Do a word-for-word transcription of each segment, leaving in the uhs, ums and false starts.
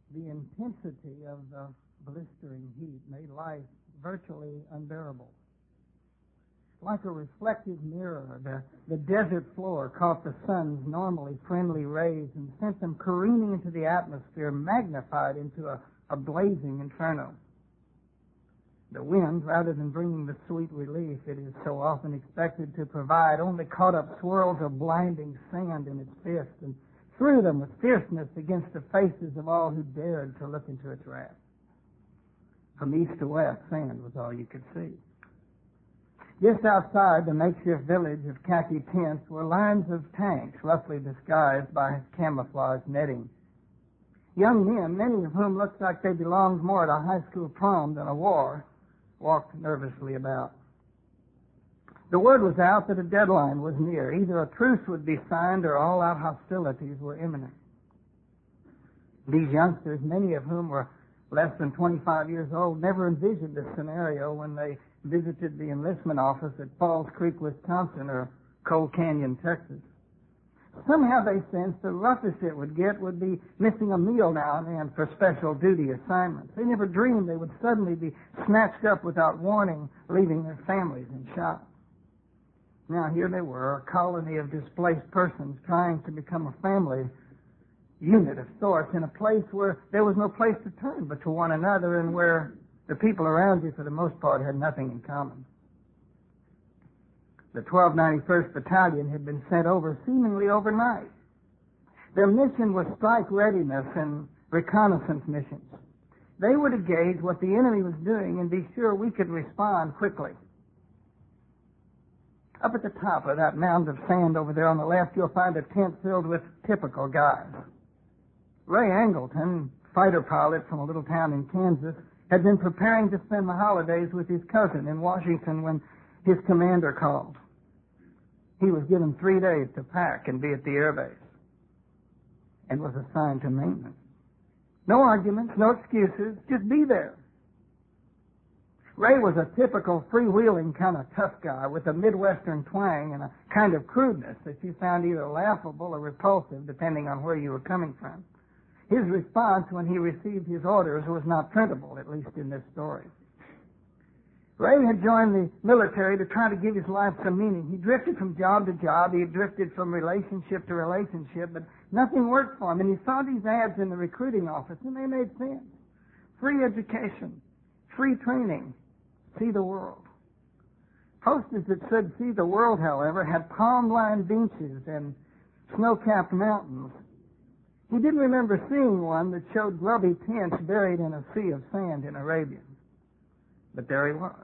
The intensity of the blistering heat made life virtually unbearable. Like a reflective mirror, the, the desert floor caught the sun's normally friendly rays and sent them careening into the atmosphere, magnified into a, a blazing inferno. The wind, rather than bringing the sweet relief it is so often expected to provide, only caught up swirls of blinding sand in its fist and threw them with fierceness against the faces of all who dared to look into its wrath. From east to west, sand was all you could see. Just outside the makeshift village of khaki tents were lines of tanks roughly disguised by camouflage netting. Young men, many of whom looked like they belonged more at a high school prom than a war, walked nervously about. The word was out that a deadline was near. Either a truce would be signed or all-out hostilities were imminent. These youngsters, many of whom were less than twenty-five years old, never envisioned this scenario when they visited the enlistment office at Falls Creek, Wisconsin, or Cold Canyon, Texas. Somehow they sensed the roughest it would get would be missing a meal now and then for special duty assignments. They never dreamed they would suddenly be snatched up without warning, leaving their families in shock. Now here they were, a colony of displaced persons trying to become a family unit of sorts in a place where there was no place to turn but to one another, and where the people around you for the most part had nothing in common. The twelve ninety-first Battalion had been sent over seemingly overnight. Their mission was strike readiness and reconnaissance missions. They were to gauge what the enemy was doing and be sure we could respond quickly. Up at the top of that mound of sand over there on the left, you'll find a tent filled with typical guys. Ray Angleton, fighter pilot from a little town in Kansas, had been preparing to spend the holidays with his cousin in Washington when his commander called. He was given three days to pack and be at the airbase, and was assigned to maintenance. No arguments, no excuses, just be there. Ray was a typical freewheeling kind of tough guy with a Midwestern twang and a kind of crudeness that you found either laughable or repulsive depending on where you were coming from. His response when he received his orders was not printable, at least in this story. Ray had joined the military to try to give his life some meaning. He drifted from job to job. He drifted from relationship to relationship, but nothing worked for him. And he saw these ads in the recruiting office, and they made sense. Free education, free training, see the world. Posters that said see the world, however, had palm-lined beaches and snow-capped mountains. He didn't remember seeing one that showed grubby tents buried in a sea of sand in Arabia. But there he was.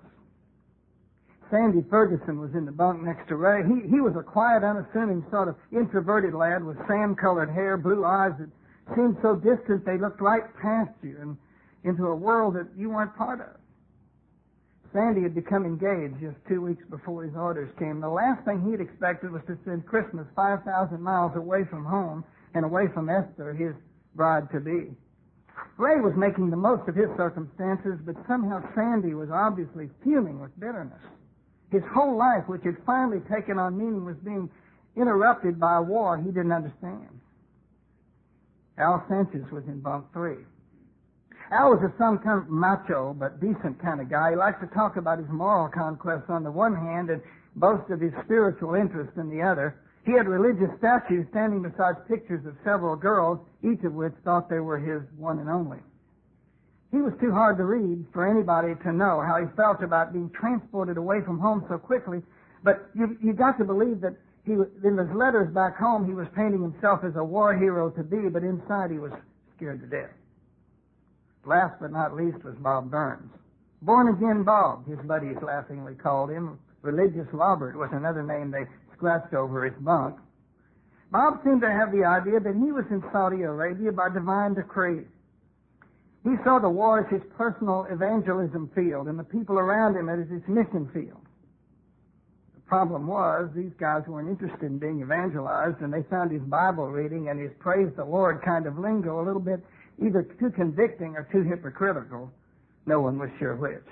Sandy Ferguson was in the bunk next to Ray. He, he was a quiet, unassuming sort of introverted lad with sand-colored hair, blue eyes that seemed so distant they looked right past you and into a world that you weren't part of. Sandy had become engaged just two weeks before his orders came. The last thing he'd expected was to spend Christmas five thousand miles away from home and away from Esther, his bride-to-be. Ray was making the most of his circumstances, but somehow Sandy was obviously fuming with bitterness. His whole life, which had finally taken on meaning, was being interrupted by a war he didn't understand. Al Sanchez was in bunk three. Al was a some kind of macho but decent kind of guy. He liked to talk about his moral conquests on the one hand and boast of his spiritual interest in the other. He had religious statues standing beside pictures of several girls, each of which thought they were his one and only. He was too hard to read for anybody to know how he felt about being transported away from home so quickly, but you, you got to believe that he, in his letters back home, he was painting himself as a war hero to be, but inside he was scared to death. Last but not least was Bob Burns. Born-again Bob, his buddies laughingly called him. Religious Robert was another name they scratched over his bunk. Bob seemed to have the idea that he was in Saudi Arabia by divine decree. He saw the war as his personal evangelism field and the people around him as his mission field. The problem was these guys weren't interested in being evangelized, and they found his Bible reading and his praise the Lord kind of lingo a little bit either too convicting or too hypocritical. No one was sure which.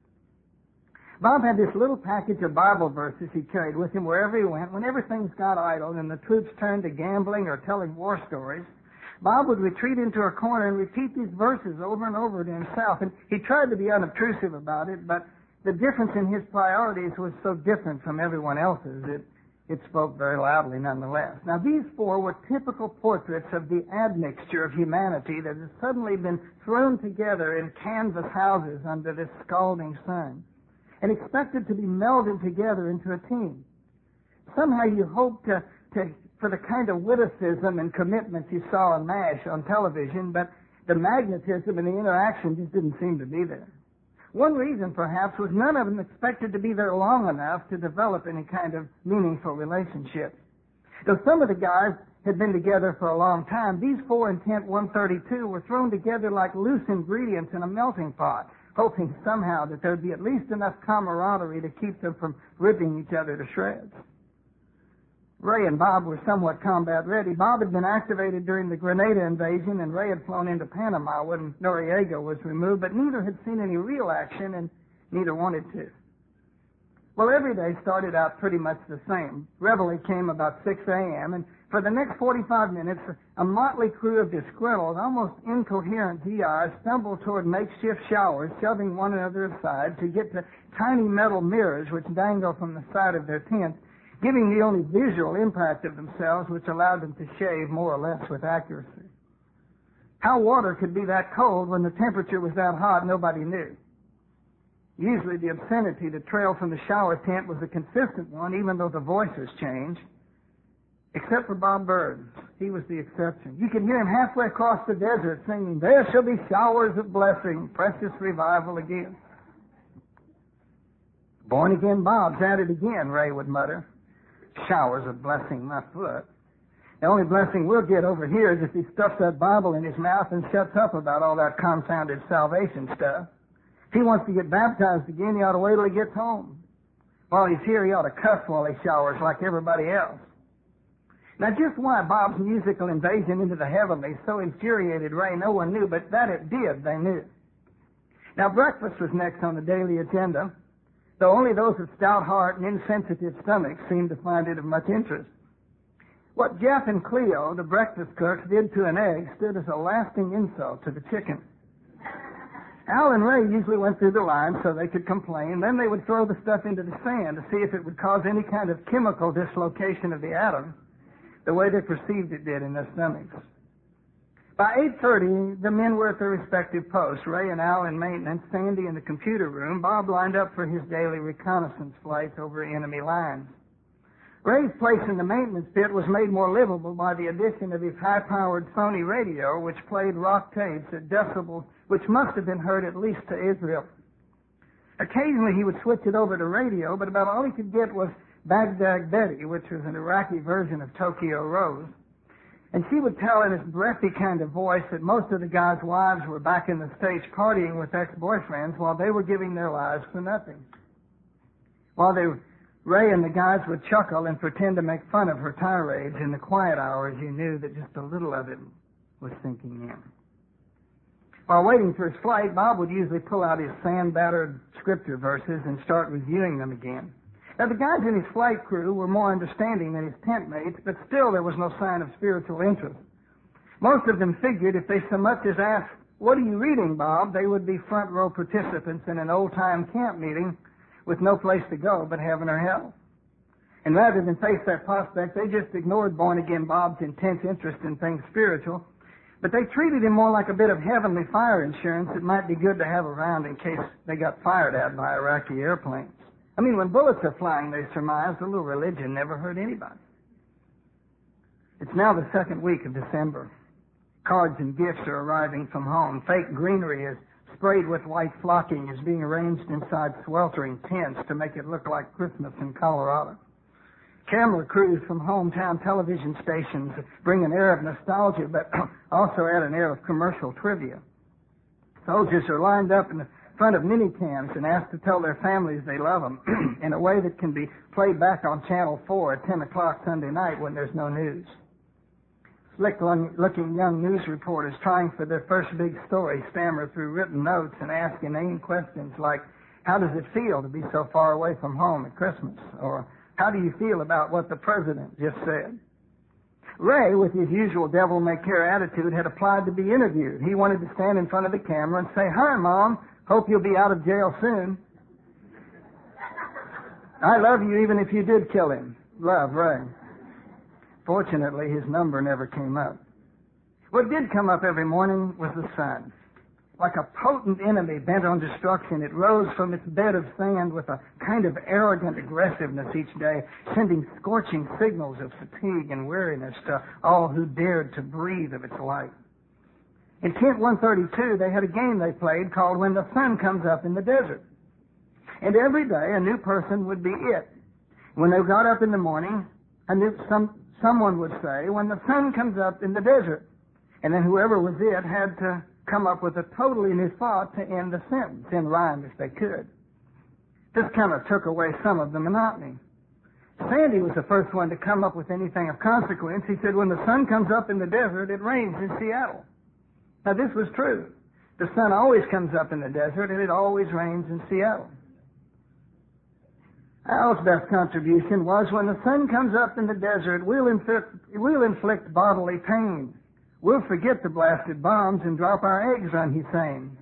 Bob had this little package of Bible verses he carried with him wherever he went. Whenever things got idle and the troops turned to gambling or telling war stories, Bob would retreat into a corner and repeat these verses over and over to himself. And he tried to be unobtrusive about it, but the difference in his priorities was so different from everyone else's, it, it spoke very loudly nonetheless. Now, these four were typical portraits of the admixture of humanity that has suddenly been thrown together in canvas houses under this scalding sun and expected to be melded together into a team. Somehow you hoped to, to, for the kind of witticism and commitment you saw on MASH on television, but the magnetism and the interaction just didn't seem to be there. One reason, perhaps, was none of them expected to be there long enough to develop any kind of meaningful relationship. Though some of the guys had been together for a long time, these four in Tent one thirty-two were thrown together like loose ingredients in a melting pot, hoping somehow that there'd be at least enough camaraderie to keep them from ripping each other to shreds. Ray and Bob were somewhat combat ready. Bob had been activated during the Grenada invasion, and Ray had flown into Panama when Noriega was removed, but neither had seen any real action, and neither wanted to. Well, every day started out pretty much the same. Reveille came about six a.m., and for the next forty-five minutes, a motley crew of disgruntled, almost incoherent D Rs stumbled toward makeshift showers, shoving one another aside to get to tiny metal mirrors which dangle from the side of their tents, giving the only visual impact of themselves which allowed them to shave more or less with accuracy. How water could be that cold when the temperature was that hot, nobody knew. Usually the obscenity that trailed from the shower tent was a consistent one, even though the voices changed. Except for Bob Burns. He was the exception. You could hear him halfway across the desert singing, "There shall be showers of blessing, precious revival again." "Born again Bob's at it again," Ray would mutter. "Showers of blessing, my foot. The only blessing we'll get over here is if he stuffs that Bible in his mouth and shuts up about all that confounded salvation stuff. If he wants to get baptized again, he ought to wait till he gets home. While he's here, he ought to cuss while he showers like everybody else." Now, just why Bob's musical invasion into the heavenlies so infuriated Ray, no one knew, but that it did, they knew. Now, breakfast was next on the daily agenda, though only those of stout heart and insensitive stomachs seemed to find it of much interest. What Jeff and Cleo, the breakfast cooks, did to an egg stood as a lasting insult to the chicken. Al and Ray usually went through the line so they could complain. Then they would throw the stuff into the sand to see if it would cause any kind of chemical dislocation of the atom, the way they perceived it did in their stomachs. By eight thirty, the men were at their respective posts. Ray and Al in maintenance, Sandy in the computer room, Bob lined up for his daily reconnaissance flights over enemy lines. Ray's place in the maintenance pit was made more livable by the addition of his high-powered Sony radio, which played rock tapes at decibels which must have been heard at least to Israel. Occasionally he would switch it over to radio, but about all he could get was Baghdad Betty, which was an Iraqi version of Tokyo Rose. And she would tell in this breathy kind of voice that most of the guys' wives were back in the States partying with ex-boyfriends while they were giving their lives for nothing. While they, Ray and the guys would chuckle and pretend to make fun of her tirades, in the quiet hours you knew that just a little of it was sinking in. While waiting for his flight, Bob would usually pull out his sand-battered scripture verses and start reviewing them again. Now, the guys in his flight crew were more understanding than his tent mates, but still there was no sign of spiritual interest. Most of them figured if they so much as asked, "What are you reading, Bob?" they would be front row participants in an old-time camp meeting with no place to go but heaven or hell. And rather than face that prospect, they just ignored born-again Bob's intense interest in things spiritual, but they treated him more like a bit of heavenly fire insurance that might be good to have around in case they got fired at by Iraqi airplanes. I mean, when bullets are flying, they surmised, a little religion never hurt anybody. It's now the second week of December. Cards and gifts are arriving from home. Fake greenery is sprayed with white flocking is being arranged inside sweltering tents to make it look like Christmas in Colorado. Camera crews from hometown television stations bring an air of nostalgia, but also add an air of commercial trivia. Soldiers are lined up in the front of minicams and asked to tell their families they love them in a way that can be played back on Channel four at ten o'clock Sunday night when there's no news. Slick-looking young news reporters trying for their first big story stammer through written notes and ask inane questions like, "How does it feel to be so far away from home at Christmas?" Or, "How do you feel about what the president just said?" Ray, with his usual devil-may-care attitude, had applied to be interviewed. He wanted to stand in front of the camera and say, "Hi, Mom. Hope you'll be out of jail soon. I love you even if you did kill him. Love, Ray." Fortunately, his number never came up. What did come up every morning was the sun. Like a potent enemy bent on destruction, it rose from its bed of sand with a kind of arrogant aggressiveness each day, sending scorching signals of fatigue and weariness to all who dared to breathe of its light. In Tent one thirty-two, they had a game they played called When the Sun Comes Up in the Desert. And every day, a new person would be it. When they got up in the morning, a new, some, someone would say, "When the sun comes up in the desert." And then whoever was it had to come up with a totally new thought to end the sentence, in rhyme if they could. This kind of took away some of the monotony. Sandy was the first one to come up with anything of consequence. He said, "When the sun comes up in the desert, it rains in Seattle." Now, this was true. The sun always comes up in the desert, and it always rains in Seattle. Al's best contribution was, "When the sun comes up in the desert, we'll inflict, we'll inflict bodily pain. We'll forget the blasted bombs and drop our eggs on Hussein."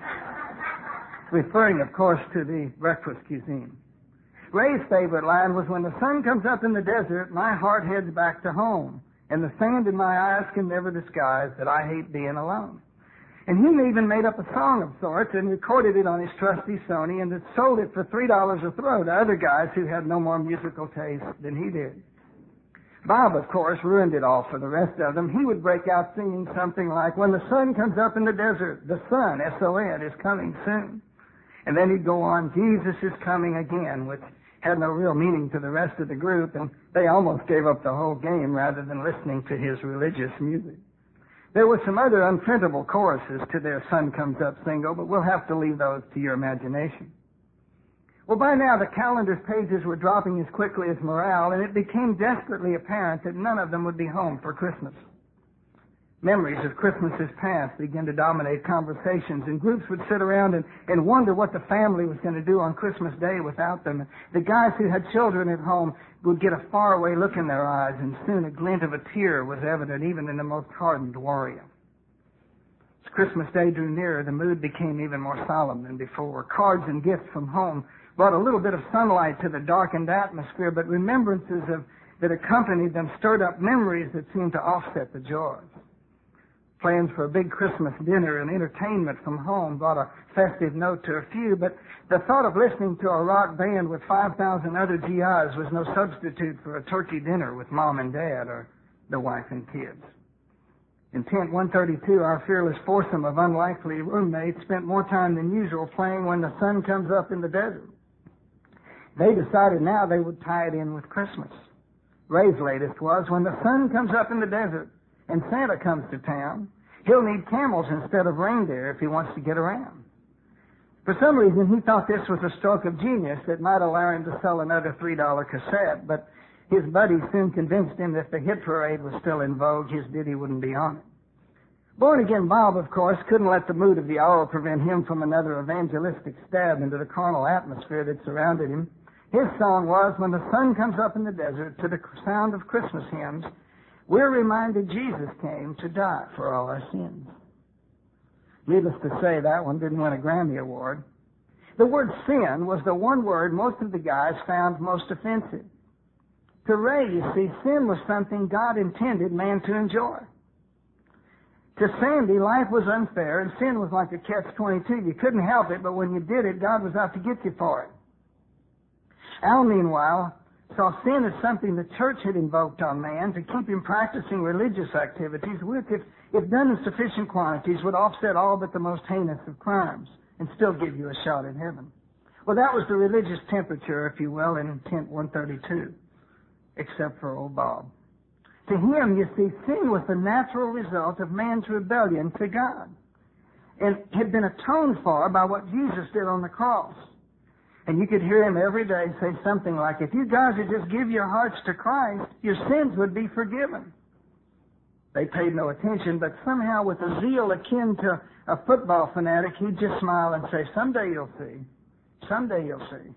Referring, of course, to the breakfast cuisine. Ray's favorite line was, "When the sun comes up in the desert, my heart heads back to home, and the sand in my eyes can never disguise that I hate being alone." And he even made up a song of sorts and recorded it on his trusty Sony and sold it for three dollars a throw to other guys who had no more musical taste than he did. Bob, of course, ruined it all for the rest of them. He would break out singing something like, "When the sun comes up in the desert, the sun, S O N, is coming soon." And then he'd go on, "Jesus is coming again," which had no real meaning to the rest of the group, and they almost gave up the whole game rather than listening to his religious music. There were some other unprintable choruses to their Sun Comes Up single, but we'll have to leave those to your imagination. Well, by now the calendar's pages were dropping as quickly as morale, and it became desperately apparent that none of them would be home for Christmas. Memories of Christmases past began to dominate conversations, and groups would sit around and, and wonder what the family was going to do on Christmas Day without them. The guys who had children at home would get a faraway look in their eyes, and soon a glint of a tear was evident even in the most hardened warrior. As Christmas Day drew nearer, the mood became even more solemn than before. Cards and gifts from home brought a little bit of sunlight to the darkened atmosphere, but remembrances of that accompanied them stirred up memories that seemed to offset the joys. Plans for a big Christmas dinner and entertainment from home brought a festive note to a few, but the thought of listening to a rock band with five thousand other G Is was no substitute for a turkey dinner with Mom and Dad or the wife and kids. In Tent one thirty-two, our fearless foursome of unlikely roommates spent more time than usual playing When the Sun Comes Up in the Desert. They decided now they would tie it in with Christmas. Ray's latest was, "When the sun comes up in the desert and Santa comes to town, he'll need camels instead of reindeer if he wants to get around." For some reason, he thought this was a stroke of genius that might allow him to sell another three dollar cassette, but his buddies soon convinced him that if the hit parade was still in vogue, his ditty wouldn't be on it. Born-again Bob, of course, couldn't let the mood of the hour prevent him from another evangelistic stab into the carnal atmosphere that surrounded him. His song was, "When the sun comes up in the desert, to the sound of Christmas hymns, we're reminded Jesus came to die for all our sins." Needless to say, that one didn't win a Grammy Award. The word sin was the one word most of the guys found most offensive. To Ray, you see, sin was something God intended man to enjoy. To Sandy, life was unfair, and sin was like a catch twenty-two. You couldn't help it, but when you did it, God was out to get you for it. Al, meanwhile, saw sin as something the church had invoked on man to keep him practicing religious activities, which, if, if done in sufficient quantities, would offset all but the most heinous of crimes and still give you a shot at heaven. Well, that was the religious temperature, if you will, in Tent one thirty-two, except for old Bob. To him, you see, sin was the natural result of man's rebellion to God and had been atoned for by what Jesus did on the cross. And you could hear him every day say something like, "If you guys would just give your hearts to Christ, your sins would be forgiven." They paid no attention, but somehow with a zeal akin to a football fanatic, he'd just smile and say, "Someday you'll see. Someday you'll see."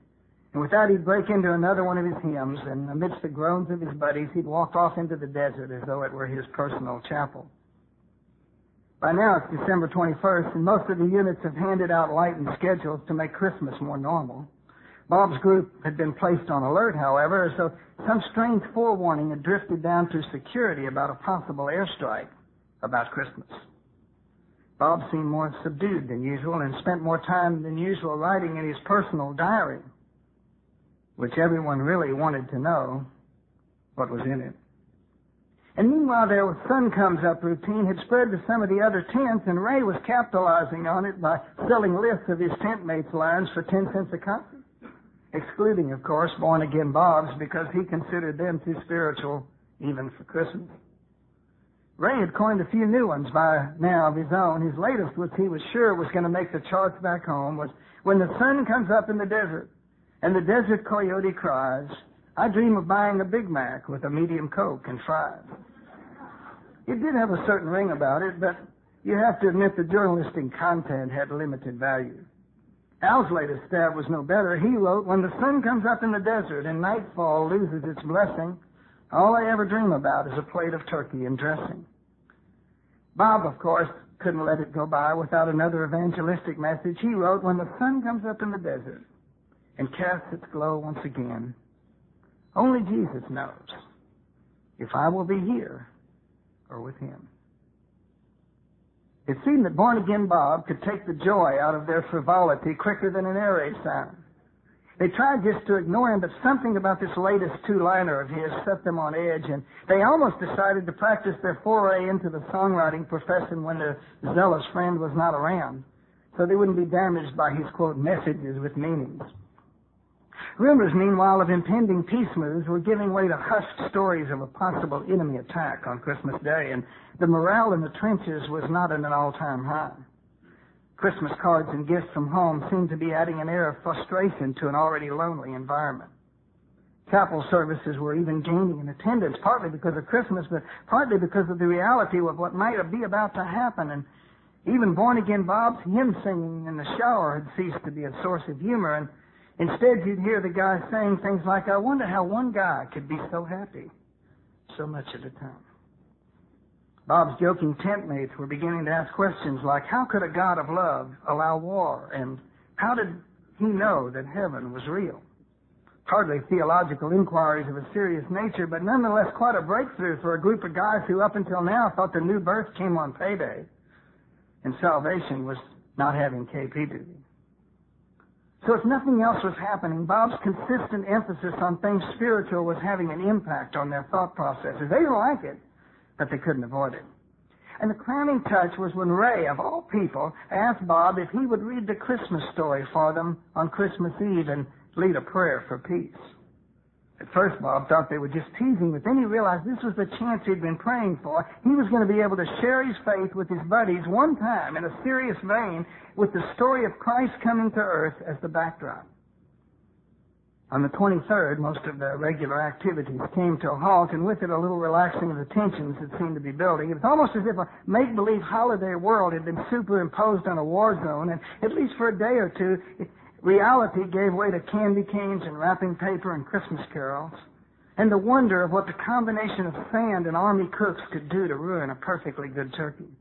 And with that, he'd break into another one of his hymns, and amidst the groans of his buddies, he'd walk off into the desert as though it were his personal chapel. By now, it's December twenty-first, and most of the units have handed out lightened schedules to make Christmas more normal. Bob's group had been placed on alert, however, so some strange forewarning had drifted down to security about a possible airstrike about Christmas. Bob seemed more subdued than usual and spent more time than usual writing in his personal diary, which everyone really wanted to know what was in it. And meanwhile, their sun comes up routine had spread to some of the other tents, and Ray was capitalizing on it by selling lists of his tent mates' lines for ten cents a copy, excluding, of course, born-again Bob's because he considered them too spiritual even for Christmas. Ray had coined a few new ones by now of his own. His latest, which he was sure was going to make the charts back home, was, "When the sun comes up in the desert and the desert coyote cries, I dream of buying a Big Mac with a medium Coke and fries." It did have a certain ring about it, but you have to admit the journalistic content had limited value. Al's latest stab was no better. He wrote, "When the sun comes up in the desert and nightfall loses its blessing, all I ever dream about is a plate of turkey and dressing." Bob, of course, couldn't let it go by without another evangelistic message. He wrote, "When the sun comes up in the desert and casts its glow once again, only Jesus knows if I will be here or with him." It seemed that born-again Bob could take the joy out of their frivolity quicker than an air raid siren. They tried just to ignore him, but something about this latest two-liner of his set them on edge, and they almost decided to practice their foray into the songwriting profession when their zealous friend was not around, so they wouldn't be damaged by his, quote, messages with meanings. Rumors, meanwhile, of impending peace moves were giving way to hushed stories of a possible enemy attack on Christmas Day, and the morale in the trenches was not at an all-time high. Christmas cards and gifts from home seemed to be adding an air of frustration to an already lonely environment. Chapel services were even gaining in attendance, partly because of Christmas, but partly because of the reality of what might be about to happen. And even born-again Bob's hymn singing in the shower had ceased to be a source of humor, and instead you'd hear the guy saying things like, "I wonder how one guy could be so happy so much at a time." Bob's joking tent mates were beginning to ask questions like, how could a God of love allow war? And how did he know that heaven was real? Hardly theological inquiries of a serious nature, but nonetheless quite a breakthrough for a group of guys who up until now thought the new birth came on payday and salvation was not having K P duty. So if nothing else was happening, Bob's consistent emphasis on things spiritual was having an impact on their thought processes. They didn't like it, but they couldn't avoid it. And the crowning touch was when Ray, of all people, asked Bob if he would read the Christmas story for them on Christmas Eve and lead a prayer for peace. At first, Bob thought they were just teasing, but then he realized this was the chance he'd been praying for. He was going to be able to share his faith with his buddies one time in a serious vein with the story of Christ coming to earth as the backdrop. On the twenty-third, most of the regular activities came to a halt, and with it a little relaxing of the tensions that seemed to be building. It was almost as if a make-believe holiday world had been superimposed on a war zone, and at least for a day or two, it, reality gave way to candy canes and wrapping paper and Christmas carols, and the wonder of what the combination of sand and army cooks could do to ruin a perfectly good turkey.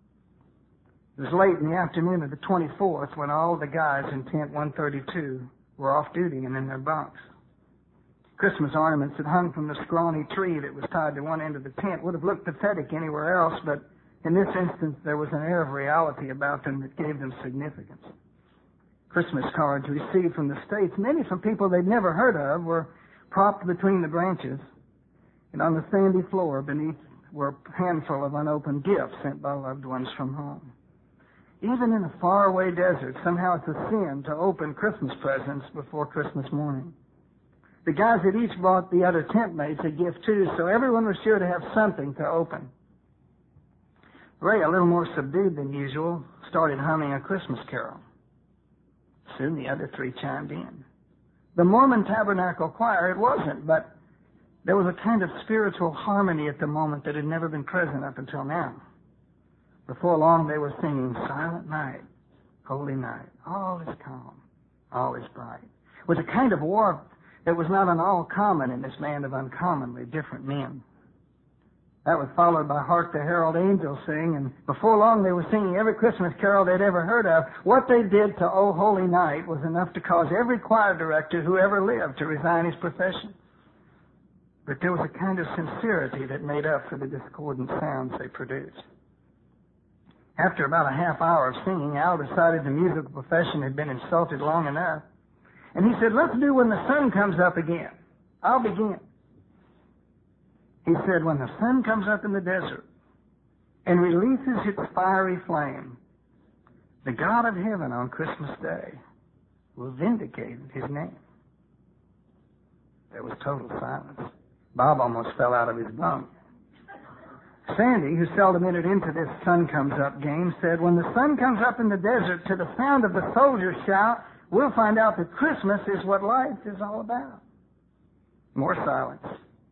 It was late in the afternoon of the twenty-fourth when all the guys in tent one thirty-two were off duty and in their bunks. Christmas ornaments that hung from the scrawny tree that was tied to one end of the tent would have looked pathetic anywhere else, but in this instance there was an air of reality about them that gave them significance. Christmas cards received from the States, many from people they'd never heard of, were propped between the branches, and on the sandy floor beneath were a handful of unopened gifts sent by loved ones from home. Even in a faraway desert, somehow it's a sin to open Christmas presents before Christmas morning. The guys had each brought the other tent mates a gift too, so everyone was sure to have something to open. Ray, a little more subdued than usual, started humming a Christmas carol. Soon the other three chimed in. The Mormon Tabernacle Choir, it wasn't, but there was a kind of spiritual harmony at the moment that had never been present up until now. Before long, they were singing, Silent Night, Holy Night, all is calm, all is bright. was a kind of warmth that was not at all common in this band of uncommonly different men. That was followed by Hark the Herald Angels Sing, and before long they were singing every Christmas carol they'd ever heard of. What they did to O Holy Night was enough to cause every choir director who ever lived to resign his profession. But there was a kind of sincerity that made up for the discordant sounds they produced. After about a half hour of singing, Al decided the musical profession had been insulted long enough. And he said, let's do When the Sun Comes Up again. I'll begin. He said, when the sun comes up in the desert and releases its fiery flame, the God of heaven on Christmas Day will vindicate his name. There was total silence. Bob almost fell out of his bunk. Sandy, who seldom entered into this sun comes up game, said, when the sun comes up in the desert to the sound of the soldiers shout, we'll find out that Christmas is what life is all about. More silence.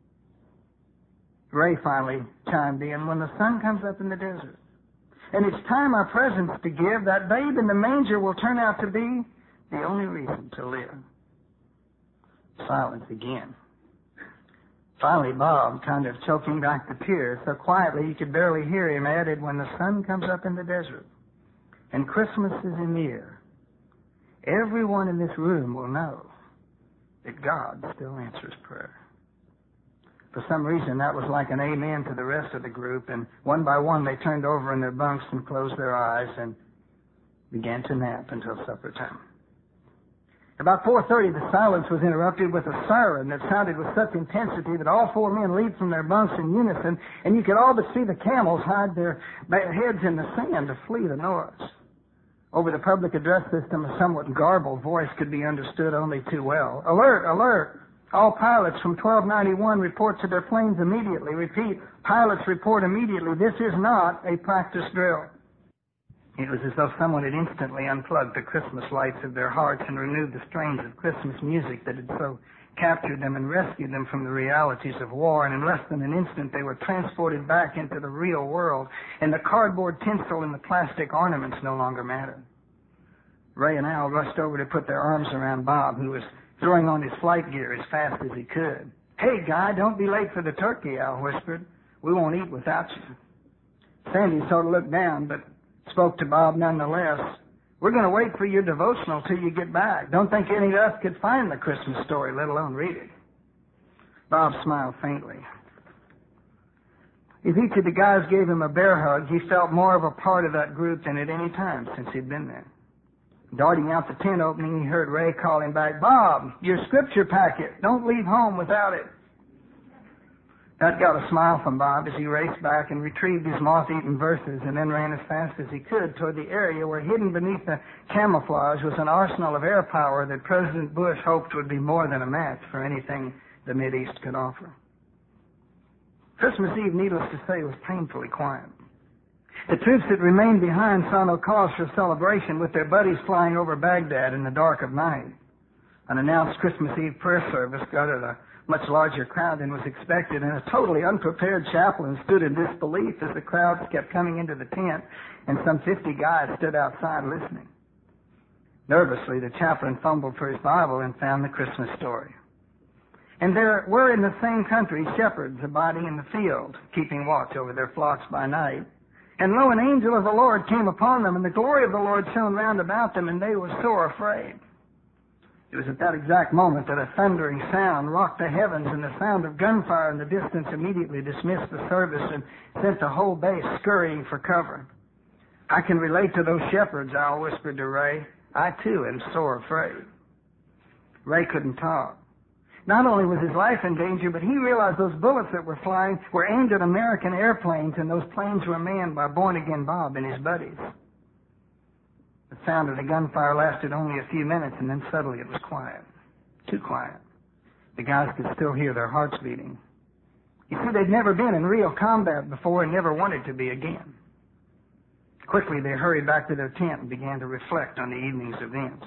Ray finally chimed in, when the sun comes up in the desert, and it's time our presents to give, that babe in the manger will turn out to be the only reason to live. Silence again. Finally, Bob, kind of choking back the tears so quietly you could barely hear him, added, when the sun comes up in the desert and Christmas is in the air, everyone in this room will know that God still answers prayer. For some reason, that was like an amen to the rest of the group, and one by one they turned over in their bunks and closed their eyes and began to nap until supper time. About four thirty, the silence was interrupted with a siren that sounded with such intensity that all four men leaped from their bunks in unison, and you could all but see the camels hide their heads in the sand to flee the noise. Over the public address system, a somewhat garbled voice could be understood only too well. Alert, alert! All pilots from twelve ninety-one report to their planes immediately. Repeat, pilots report immediately. This is not a practice drill. It was as though someone had instantly unplugged the Christmas lights of their hearts and removed the strains of Christmas music that had so captured them and rescued them from the realities of war. And in less than an instant, they were transported back into the real world, and the cardboard tinsel and the plastic ornaments no longer mattered. Ray and Al rushed over to put their arms around Bob, who was throwing on his flight gear as fast as he could. Hey, guy, don't be late for the turkey, Al whispered. We won't eat without you. Sandy sort of looked down, but spoke to Bob nonetheless. We're going to wait for your devotional till you get back. Don't think any of us could find the Christmas story, let alone read it. Bob smiled faintly. As each of the guys gave him a bear hug, he felt more of a part of that group than at any time since he'd been there. Darting out the tent opening, he heard Ray calling back, Bob, your scripture packet. Don't leave home without it. That got a smile from Bob as he raced back and retrieved his moth-eaten verses and then ran as fast as he could toward the area where hidden beneath the camouflage was an arsenal of air power that President Bush hoped would be more than a match for anything the Mideast could offer. Christmas Eve, needless to say, was painfully quiet. The troops that remained behind saw no cause for celebration, with their buddies flying over Baghdad in the dark of night. An announced Christmas Eve prayer service gathered a much larger crowd than was expected, and a totally unprepared chaplain stood in disbelief as the crowds kept coming into the tent, and some fifty guys stood outside listening. Nervously, the chaplain fumbled for his Bible and found the Christmas story. And there were in the same country shepherds abiding in the field, keeping watch over their flocks by night. And lo, an angel of the Lord came upon them, and the glory of the Lord shone round about them, and they were sore afraid. It was at that exact moment that a thundering sound rocked the heavens, and the sound of gunfire in the distance immediately dismissed the service and sent the whole base scurrying for cover. I can relate to those shepherds, Al whispered to Ray. I, too, am sore afraid. Ray couldn't talk. Not only was his life in danger, but he realized those bullets that were flying were aimed at American airplanes, and those planes were manned by born-again Bob and his buddies. The sound of the gunfire lasted only a few minutes, and then suddenly it was quiet. Too quiet. The guys could still hear their hearts beating. You see, they'd never been in real combat before and never wanted to be again. Quickly, they hurried back to their tent and began to reflect on the evening's events.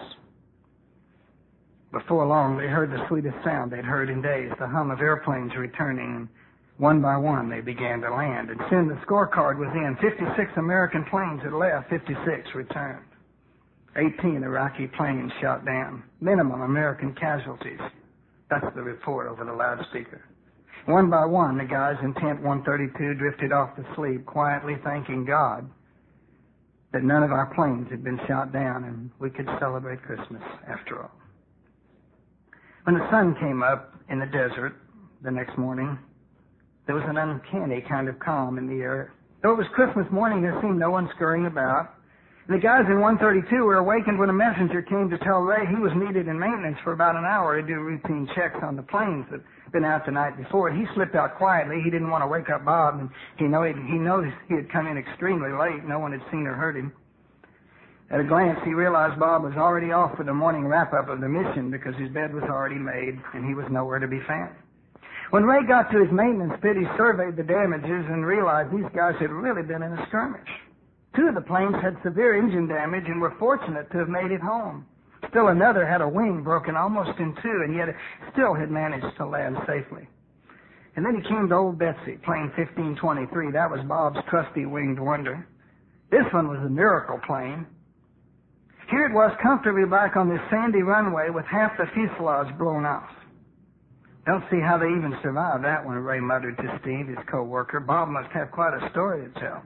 Before long, they heard the sweetest sound they'd heard in days, the hum of airplanes returning, and one by one they began to land. And soon the scorecard was in. fifty-six American planes had left, fifty-six returned. eighteen Iraqi planes shot down. Minimum American casualties. That's the report over the loudspeaker. One by one, the guys in tent one thirty-two drifted off to sleep, quietly thanking God that none of our planes had been shot down and we could celebrate Christmas after all. When the sun came up in the desert the next morning, there was an uncanny kind of calm in the air. Though it was Christmas morning, there seemed no one scurrying about. And the guys in one thirty-two were awakened when a messenger came to tell Ray he was needed in maintenance for about an hour to do routine checks on the planes that had been out the night before. And he slipped out quietly. He didn't want to wake up Bob, and he know he noticed he had come in extremely late. No one had seen or heard him. At a glance, he realized Bob was already off for the morning wrap-up of the mission because his bed was already made and he was nowhere to be found. When Ray got to his maintenance pit, he surveyed the damages and realized these guys had really been in a skirmish. Two of the planes had severe engine damage and were fortunate to have made it home. Still another had a wing broken almost in two, and yet it still had managed to land safely. And then he came to Old Betsy, plane fifteen twenty-three. That was Bob's trusty winged wonder. This one was a miracle plane. Here it was comfortably back on this sandy runway with half the fuselage blown off. Don't see how they even survived that one, Ray muttered to Steve, his co-worker. Bob must have quite a story to tell.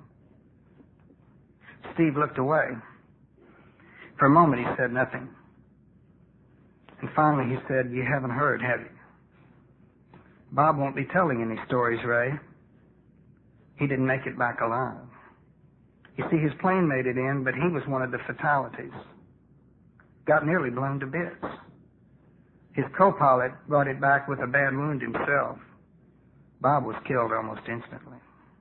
Steve looked away. For a moment he said nothing. And finally he said, "You haven't heard, have you?" "Bob won't be telling any stories, Ray. He didn't make it back alive. You see, his plane made it in, but he was one of the fatalities. Got nearly blown to bits. His co-pilot brought it back with a bad wound himself. Bob was killed almost instantly."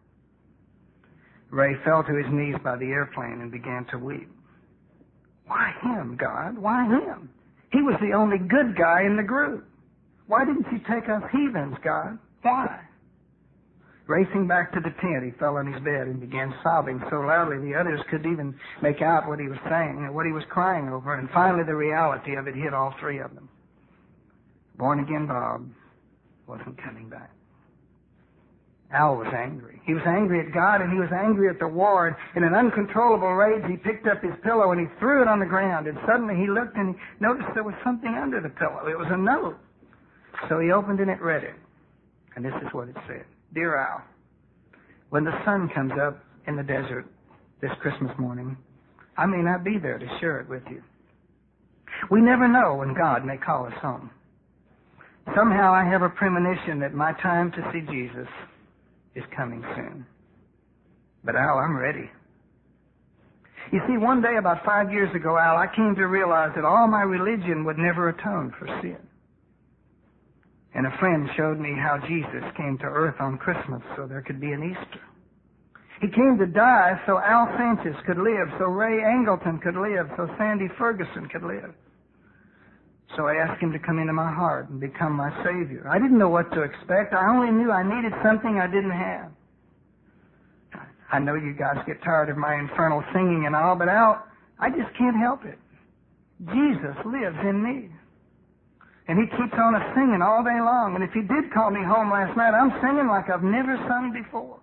Ray fell to his knees by the airplane and began to weep. "Why him, God? Why him? He was the only good guy in the group. Why didn't you take us heathens, God? Why?" Racing back to the tent, he fell on his bed and began sobbing so loudly the others couldn't even make out what he was saying and what he was crying over. And finally the reality of it hit all three of them. Born-again Bob wasn't coming back. Al was angry. He was angry at God, and he was angry at the war. And in an uncontrollable rage, he picked up his pillow and he threw it on the ground. And suddenly he looked and he noticed there was something under the pillow. It was a note. So he opened it and read it. And this is what it said. "Dear Al, when the sun comes up in the desert this Christmas morning, I may not be there to share it with you. We never know when God may call us home. Somehow I have a premonition that my time to see Jesus is coming soon. But Al, I'm ready. You see, one day about five years ago, Al, I came to realize that all my religion would never atone for sin. And a friend showed me how Jesus came to earth on Christmas so there could be an Easter. He came to die so Al Sanchez could live, so Ray Angleton could live, so Sandy Ferguson could live. So I asked him to come into my heart and become my Savior. I didn't know what to expect. I only knew I needed something I didn't have. I know you guys get tired of my infernal singing and all, but Al, I just can't help it. Jesus lives in me. And he keeps on a singing all day long. And if he did call me home last night, I'm singing like I've never sung before.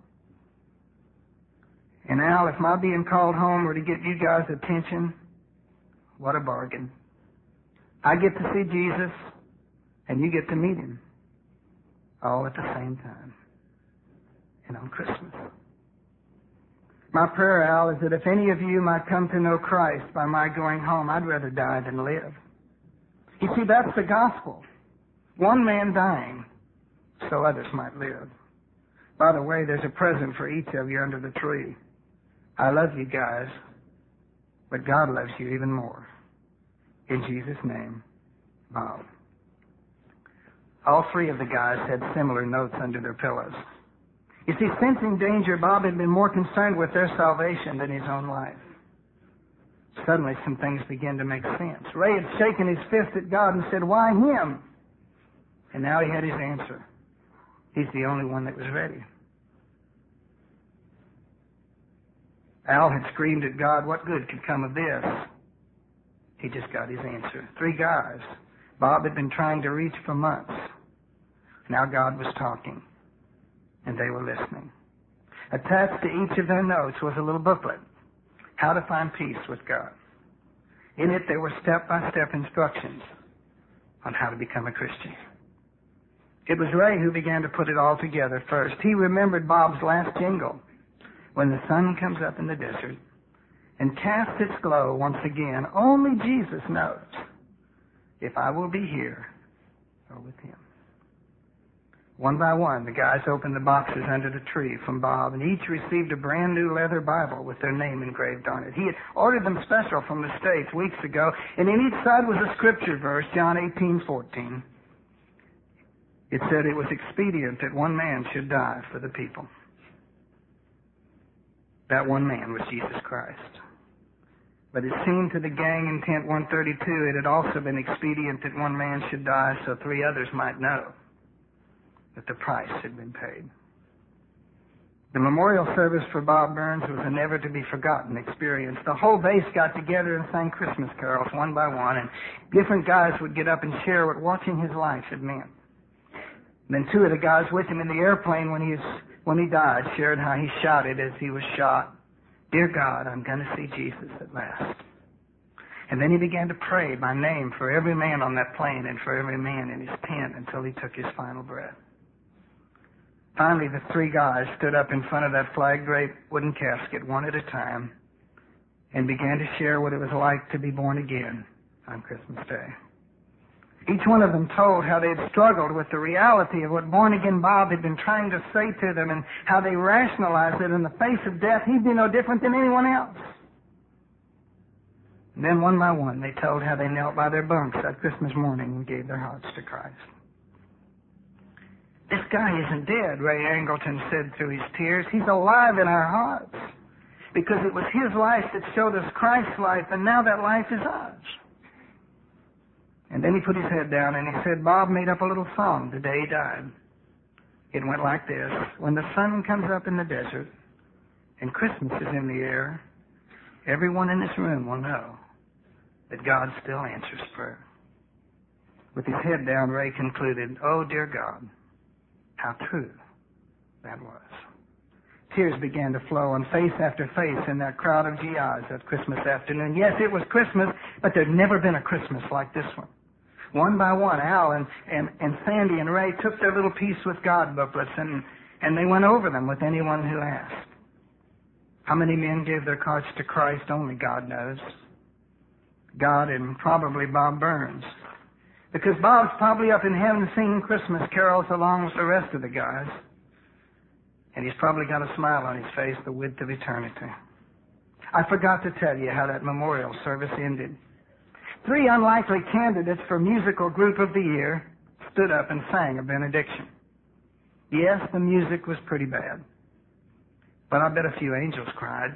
And Al, if my being called home were to get you guys' attention, what a bargain. I get to see Jesus, and you get to meet him, all at the same time, and on Christmas. My prayer, Al, is that if any of you might come to know Christ by my going home, I'd rather die than live. You see, that's the gospel. One man dying so others might live. By the way, there's a present for each of you under the tree. I love you guys, but God loves you even more. In Jesus' name, Bob. All three of the guys had similar notes under their pillows. You see, sensing danger, Bob had been more concerned with their salvation than his own life. Suddenly, some things began to make sense. Ray had shaken his fist at God and said, "Why him?" And now he had his answer. He's the only one that was ready. Al had screamed at God, "What good could come of this?" He just got his answer. Three guys Bob had been trying to reach for months. Now God was talking, and they were listening. Attached to each of their notes was a little booklet, How to Find Peace with God. In it, there were step-by-step instructions on how to become a Christian. It was Ray who began to put it all together first. He remembered Bob's last jingle, "When the sun comes up in the desert and casts its glow once again, only Jesus knows if I will be here or with him." One by one, the guys opened the boxes under the tree from Bob, and each received a brand new leather Bible with their name engraved on it. He had ordered them special from the States weeks ago, and in each side was a scripture verse, John eighteen fourteen. It said it was expedient that one man should die for the people. That one man was Jesus Christ. But it seemed to the gang in Tent one thirty-two it had also been expedient that one man should die so three others might know that the price had been paid. The memorial service for Bob Burns was a never-to-be-forgotten experience. The whole base got together and sang Christmas carols one by one, and different guys would get up and share what watching his life had meant. And then two of the guys with him in the airplane when he was, when he died shared how he shouted as he was shot, "Dear God, I'm going to see Jesus at last." And then he began to pray by name for every man on that plane and for every man in his tent until he took his final breath. Finally, the three guys stood up in front of that flag-draped wooden casket one at a time and began to share what it was like to be born again on Christmas Day. Each one of them told how they had struggled with the reality of what born-again Bob had been trying to say to them and how they rationalized that in the face of death, he'd be no different than anyone else. And then one by one, they told how they knelt by their bunks that Christmas morning and gave their hearts to Christ. "This guy isn't dead," Ray Angleton said through his tears. "He's alive in our hearts because it was his life that showed us Christ's life, and now that life is ours." And then he put his head down and he said Bob made up a little song the day he died. It went like this: "When the sun comes up in the desert and Christmas is in the air, everyone in this room will know that God still answers prayer." With his head down, Ray concluded, "Oh, dear God, how true that was." Tears began to flow on face after face in that crowd of G Is that Christmas afternoon. Yes, it was Christmas, but there'd never been a Christmas like this one. One by one, Al and, and, and Sandy and Ray took their little Peace with God booklets and, and they went over them with anyone who asked. How many men gave their hearts to Christ, only God knows. God and probably Bob Burns. Because Bob's probably up in heaven singing Christmas carols along with the rest of the guys. And he's probably got a smile on his face the width of eternity. I forgot to tell you how that memorial service ended. Three unlikely candidates for Musical Group of the Year stood up and sang a benediction. Yes, the music was pretty bad. But I bet a few angels cried.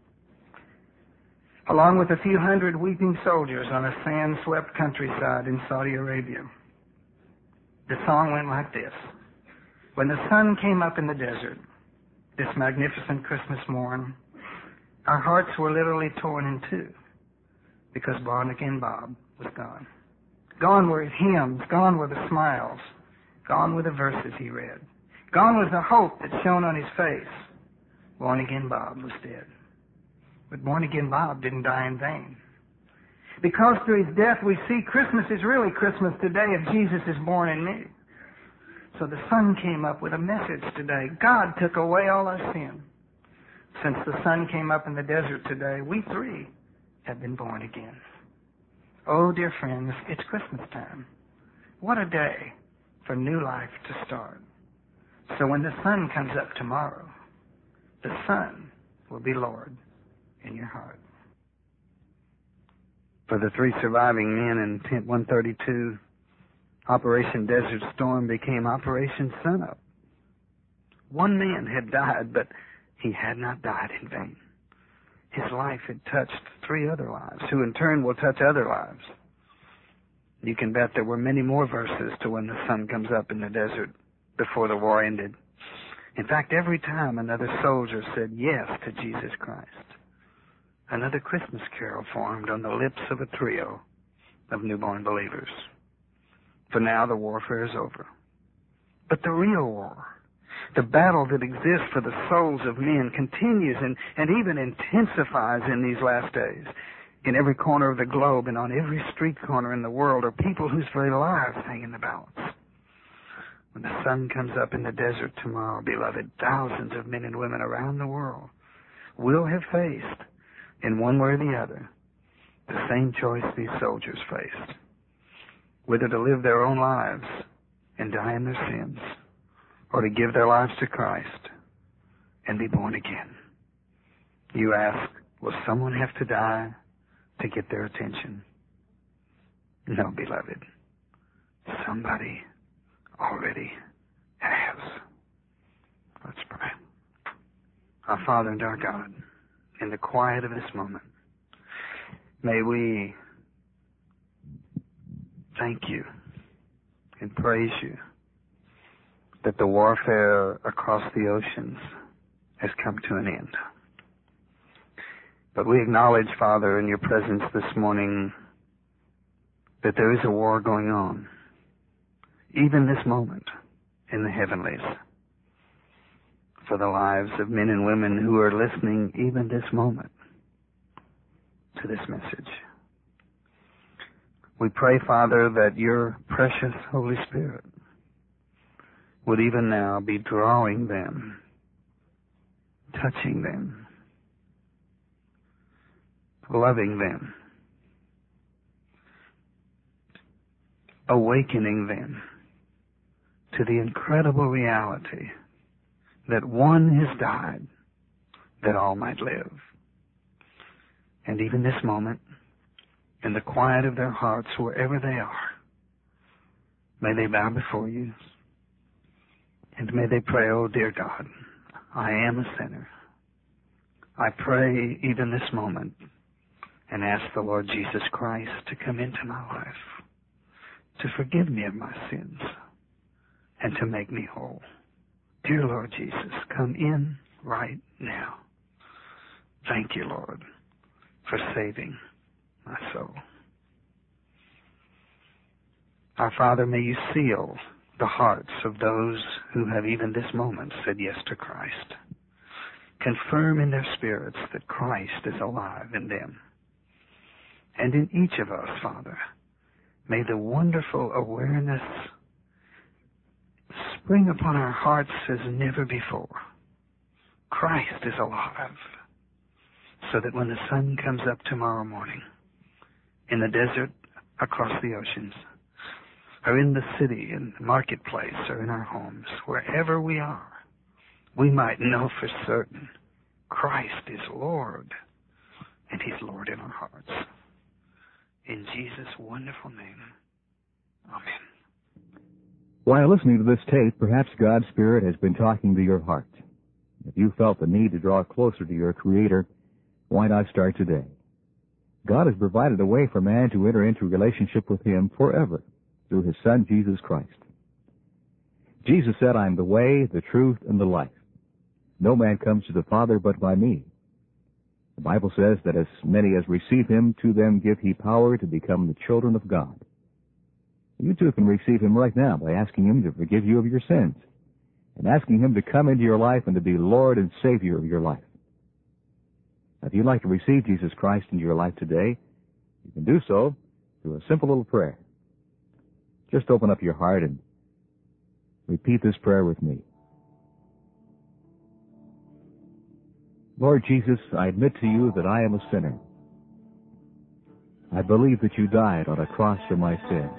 Along with a few hundred weeping soldiers on a sand-swept countryside in Saudi Arabia. The song went like this: "When the sun came up in the desert, this magnificent Christmas morn, our hearts were literally torn in two, because born-again Bob was gone. Gone were his hymns, gone were the smiles, gone were the verses he read, gone was the hope that shone on his face. Born-again Bob was dead. But born-again Bob didn't die in vain. Because through his death we see Christmas is really Christmas today if Jesus is born in me. So the sun came up with a message today. God took away all our sin. Since the sun came up in the desert today, we three have been born again." Oh, dear friends, it's Christmas time. What a day for new life to start. So when the sun comes up tomorrow, the sun will be Lord in your heart. For the three surviving men in Tent one thirty-two, Operation Desert Storm became Operation Sunup. One man had died, but he had not died in vain. His life had touched three other lives, who in turn will touch other lives. You can bet there were many more verses to When the Sun Comes Up in the Desert before the war ended. In fact, every time another soldier said yes to Jesus Christ, another Christmas carol formed on the lips of a trio of newborn believers. For now, the warfare is over. But the real war, the battle that exists for the souls of men, continues and, and even intensifies in these last days. In every corner of the globe and on every street corner in the world are people whose very lives hang in the balance. When the sun comes up in the desert tomorrow, beloved, thousands of men and women around the world will have faced, in one way or the other, the same choice these soldiers faced, whether to live their own lives and die in their sins, or to give their lives to Christ and be born again. You ask, will someone have to die to get their attention? No, beloved. Somebody already has. Let's pray. Our Father and our God, in the quiet of this moment, may we thank you and praise you that the warfare across the oceans has come to an end. But we acknowledge, Father, in your presence this morning that there is a war going on, even this moment, in the heavenlies, for the lives of men and women who are listening even this moment to this message. We pray, Father, that your precious Holy Spirit would even now be drawing them, touching them, loving them, awakening them to the incredible reality that one has died that all might live. And even this moment, in the quiet of their hearts, wherever they are, may they bow before you and may they pray, oh dear God, I am a sinner. I pray even this moment and ask the Lord Jesus Christ to come into my life, to forgive me of my sins, and to make me whole. Dear Lord Jesus, come in right now. Thank you, Lord, for saving my soul. Our Father, may you seal the hearts of those who have even this moment said yes to Christ. Confirm in their spirits that Christ is alive in them. And in each of us, Father, may the wonderful awareness spring upon our hearts as never before. Christ is alive, so that when the sun comes up tomorrow morning, in the desert, across the oceans, or in the city, in the marketplace, or in our homes, wherever we are, we might know for certain Christ is Lord, and he's Lord in our hearts. In Jesus' wonderful name, amen. While listening to this tape, perhaps God's Spirit has been talking to your heart. If you felt the need to draw closer to your Creator, why not start today? God has provided a way for man to enter into a relationship with him forever through his Son, Jesus Christ. Jesus said, I am the way, the truth, and the life. No man comes to the Father but by me. The Bible says that as many as receive him, to them give he power to become the children of God. You too can receive him right now by asking him to forgive you of your sins and asking him to come into your life and to be Lord and Savior of your life. Now, if you'd like to receive Jesus Christ into your life today, you can do so through a simple little prayer. Just open up your heart and repeat this prayer with me. Lord Jesus, I admit to you that I am a sinner. I believe that you died on a cross for my sins.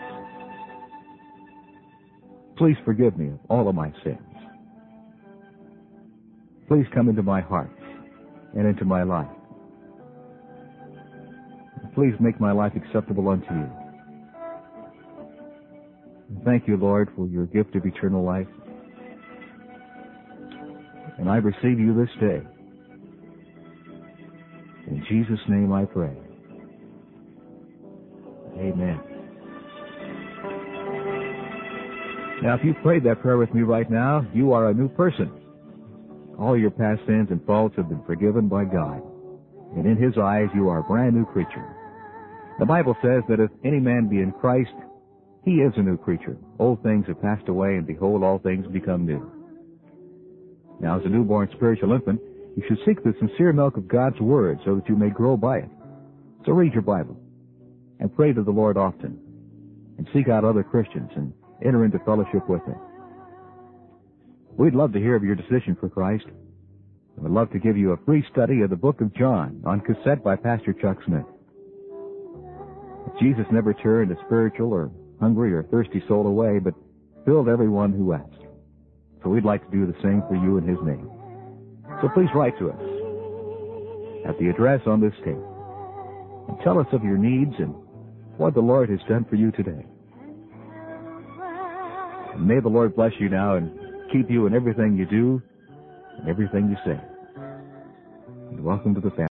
Please forgive me of all of my sins. Please come into my heart and into my life. Please make my life acceptable unto you. Thank you, Lord, for your gift of eternal life. And I receive you this day. In Jesus' name I pray. Amen. Now, if you prayed that prayer with me right now, you are a new person. All your past sins and faults have been forgiven by God. And in his eyes, you are a brand new creature. The Bible says that if any man be in Christ, he is a new creature. Old things have passed away, and behold, all things become new. Now, as a newborn spiritual infant, you should seek the sincere milk of God's Word so that you may grow by it. So read your Bible and pray to the Lord often and seek out other Christians and enter into fellowship with them. We'd love to hear of your decision for Christ. And we'd love to give you a free study of the book of John on cassette by Pastor Chuck Smith. Jesus never turned a spiritual or hungry or thirsty soul away, but filled everyone who asked. So we'd like to do the same for you in His name. So please write to us at the address on this tape and tell us of your needs and what the Lord has done for you today. And may the Lord bless you now and keep you in everything you do and everything you say. And welcome to the family.